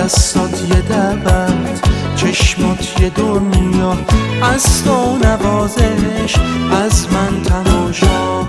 دستات یه دعوت، چشمات یه دنیا، از تو نوازش، از من تماشا.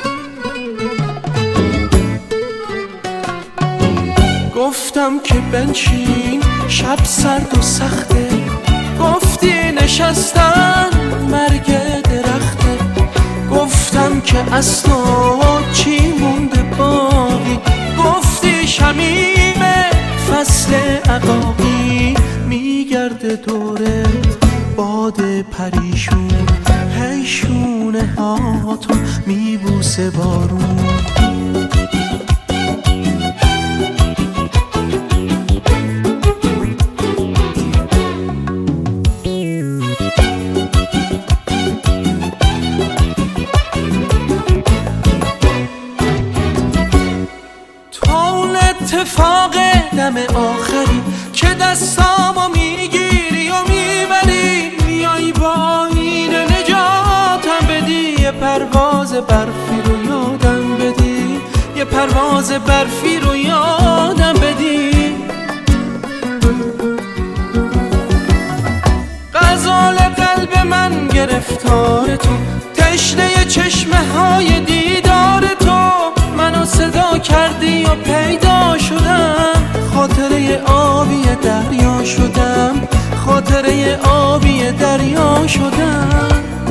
گفتم که بنشین شب سرد و سخته، گفتی نشستن مرگ درخته. گفتم که از تو چی مونده باقی، گفتی شمیم فصل عقاقی. میگرده دوره باد پریشون، هی شونه هاتو میبوسه بارون. اتفاق دم آخری که دستامو میگیری و میبری، میای با این نجاتم بدی. یه پرواز برفی رو یادم بدی، یه پرواز برفی رو یادم بدی. غزال قلب من گرفتار تو، تشنه چشمه های دیدار تو. منو صدا کردی و پیدا شدم، خاطره آبی دریا شدم، خاطره آبی دریا شدم.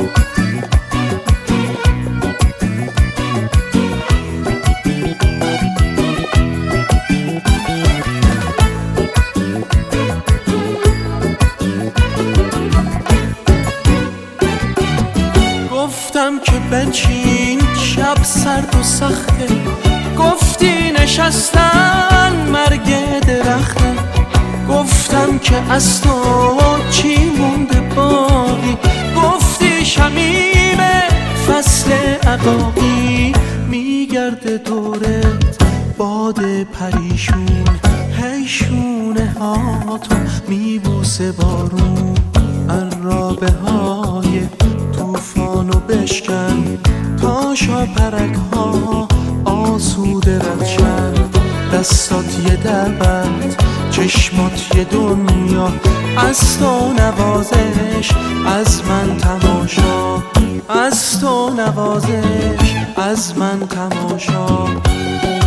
گفتم که بنشین شب سرد و سخته، گفتی نشستن مرگ درخته. گفتم که از تو چی مونده باقی، گفتی شمیم فصل عقاقی. میگرده دورت باد پریشون، هی شونه هاتو میبوسه بارون. عرابه های طوفانو بشکن تا شاپرک ها آسوده رد شن. دستات یه دعوت، چشمات یه دنیا، از تو نوازش، از من تماشا. از تو نوازش، از من تماشا.